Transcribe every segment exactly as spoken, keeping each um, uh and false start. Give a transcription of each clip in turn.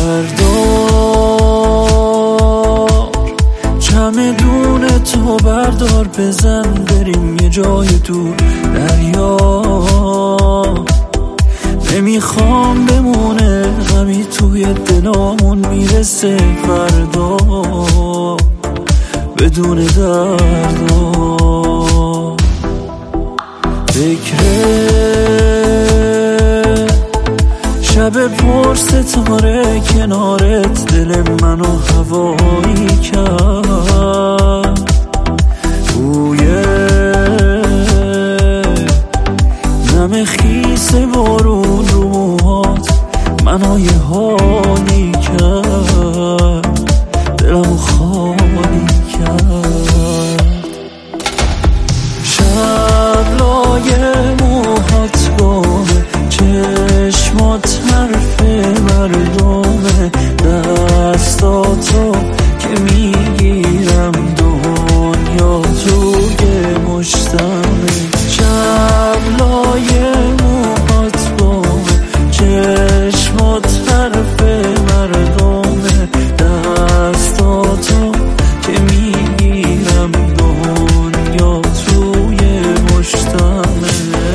بردار، چمدون تو بردار، بزن بریم یه جای دور دریا. نمیخوام بمونه غمی توی دلامون، میرسه فردا بدون دردا. فکره شب پر ستاره کنارت دل منو هوایی کرد. بوی نم خیس بارون رو موهات منو یه حالی کرد، دلمو خالی کرد. شب لای موهات گمه، چشمات حرف مردمه، دستاتو که میگیرم دنیا توی مشتمه. شب لای موهات گمه، چشمات حرف مردمه، دستاتو که میگیرم دنیا توی مشتمه.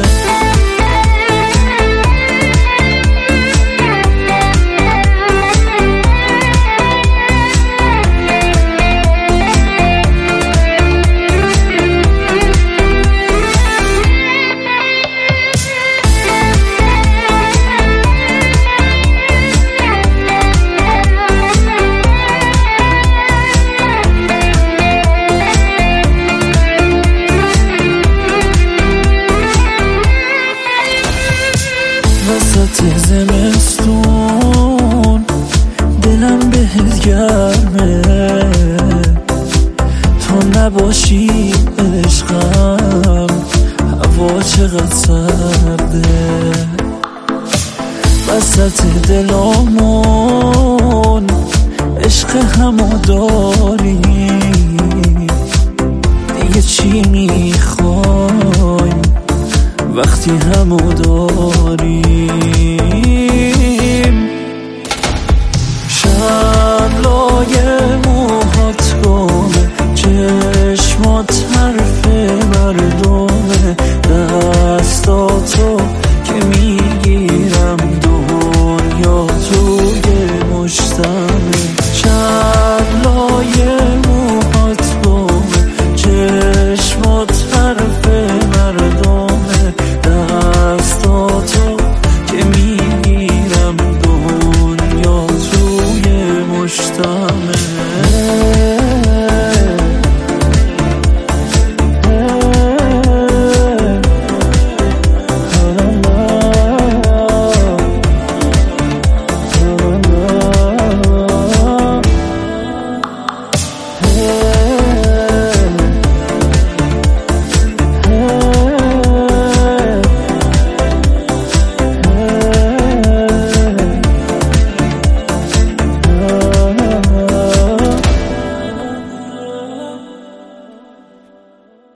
وسط زمستون دلم بهت گرمه، تو نباشی عشقم هوا چقدر سرده. وسط دلامون عشق همو داریم، دیگه چی میخوایم وقتی همو داریم.